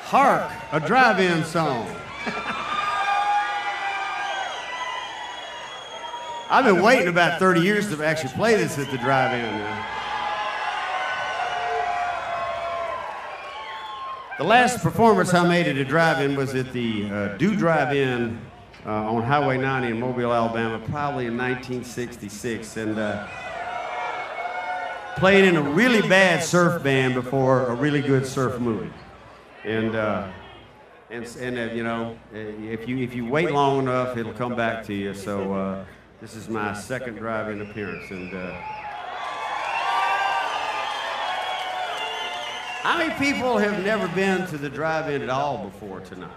Hark, a drive-in song. I've been waiting about 30 years to actually play this at the drive-in. The last performance I made at a drive-in was at the Do Drive-In on Highway 90 in Mobile, Alabama, probably in 1966, and played in a really bad surf band before a really good surf movie. And you know, if you wait long enough, it'll come back to you. So this is my second drive-in appearance, and how many people have never been to the drive-in at all before tonight?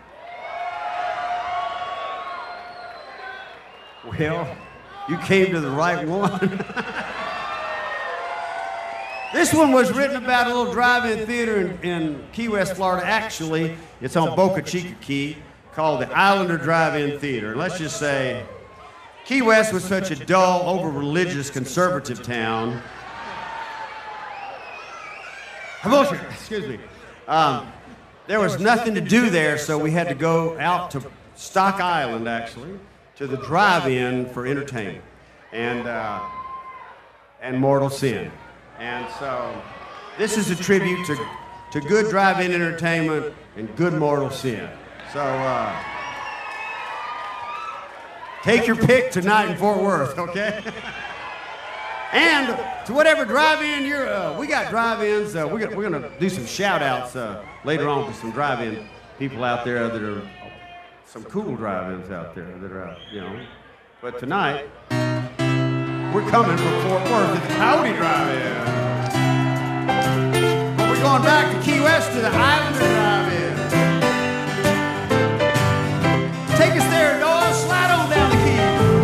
Well, you came to the right one. This one was written about a little drive-in theater in Key West, Florida. Actually, it's on Boca Chica Key, called the Islander Drive-In Theater. And let's just say, Key West was such a dull, over-religious, conservative town. Excuse me. There was nothing to do there, so we had to go out to Stock Island, actually, to the drive-in for entertainment and Mortal Sin. And so this is a tribute to good drive-in entertainment and good Mortal Sin. So take your pick tonight in Fort Worth, okay? And to whatever drive-in you're, we got drive-ins. We're gonna do some shout-outs later on to some drive-in people out there that are some cool drive-ins out there that are, you know. But tonight, we're coming from Fort Worth at the Coyote Drive-In. But we're going back to Key West to the Islander Drive-In. Take us there, Noah. Slide on down the key.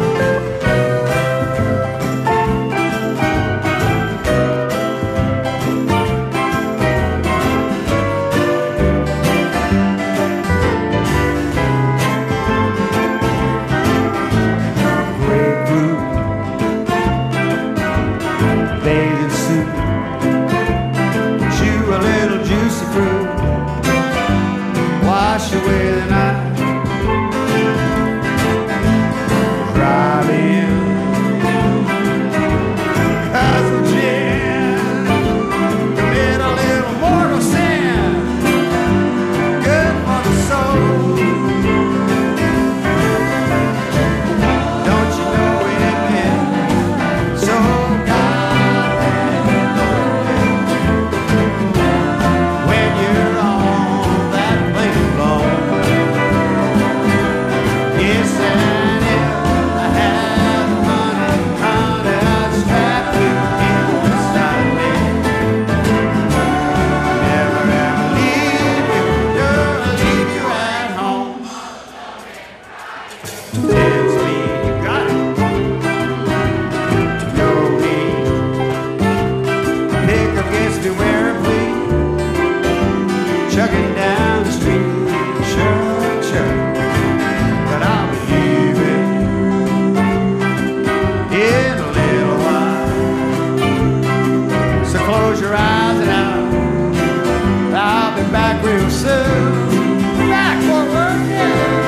Bathing suit, chew a little juicy fruit, wash away the night, drive in, cousin Jen, commit a little mortal sin, good for the soul. Don't you know it ain't been so chugging down the street, chug, chug, but I'll be leaving in a little while. So close your eyes and I'll be back real soon. Back forward, yeah.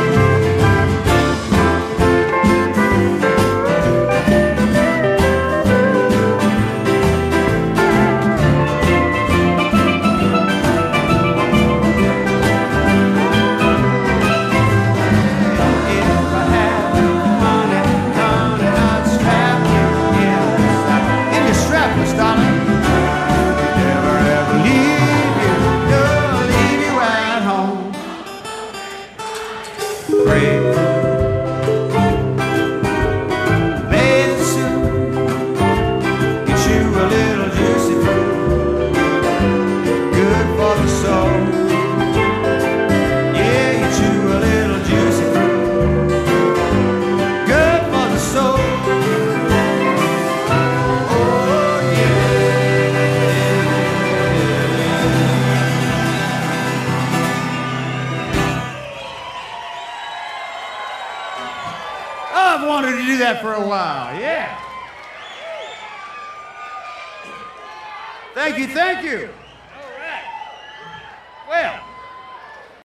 I've wanted to do that for a while, yeah. Thank you, thank you.